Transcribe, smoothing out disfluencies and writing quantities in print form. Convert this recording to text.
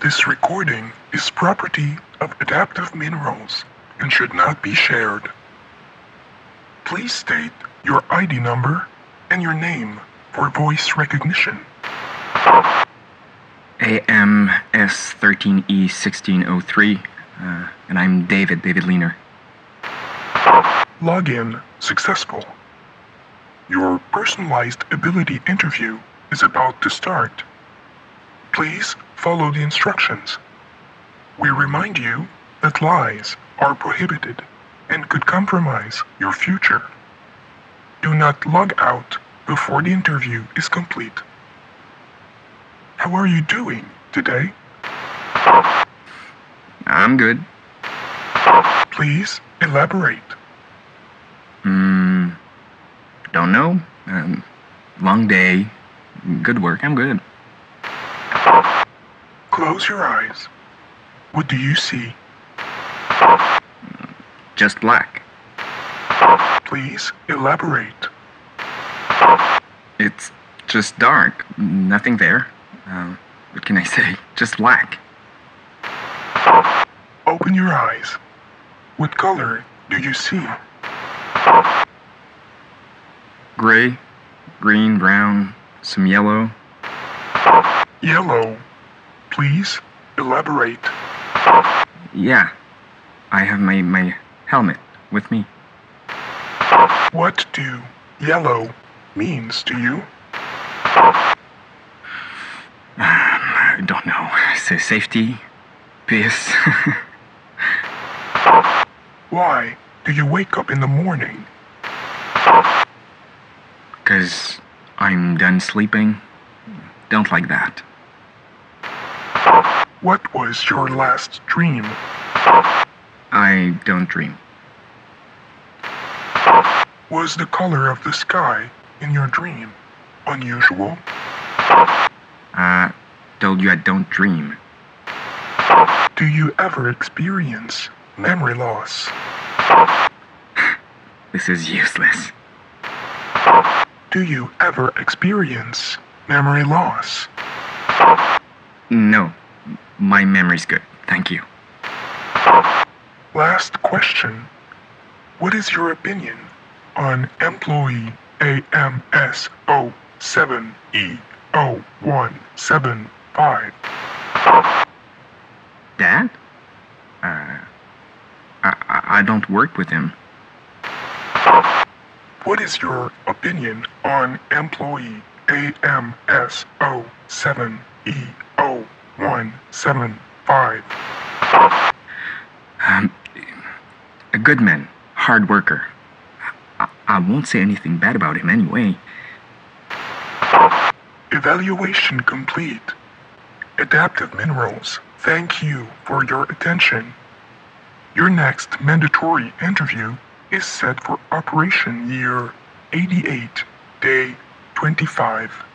This recording is property of Adaptive Minerals and should not be shared. Please state your ID number and your name for voice recognition. AMS13E1603, and I'm David Leaner. Login successful. Your personalized ability interview is about to start. Please follow the instructions. We remind you that lies are prohibited and could compromise your future. Do not log out before the interview is complete. How are you doing today? I'm good. Please elaborate. Don't know. Long day. Good work. I'm good. Close your eyes. What do you see? Just black. Please elaborate. It's just dark. Nothing there. What can I say? Just black. Open your eyes. What color do you see? Gray, green, brown, some yellow. Yellow. Please elaborate. Yeah. I have my helmet with me. What do yellow means to you? I don't know. Say safety, peace. Why do you wake up in the morning? 'Cause I'm done sleeping. Don't like that. What was your last dream? I don't dream. Was the color of the sky in your dream unusual? Told you I don't dream. Do you ever experience memory loss? This is useless. Do you ever experience memory loss? No. My memory's good. Thank you. Last question. What is your opinion on employee AMS07E0175? Dad? I don't work with him. What is your opinion on employee AMS07E0175? A good man. Hard worker. I won't say anything bad about him anyway. Evaluation complete. Adaptive Minerals, thank you for your attention. Your next mandatory interview is set for Operation Year 88, Day 25.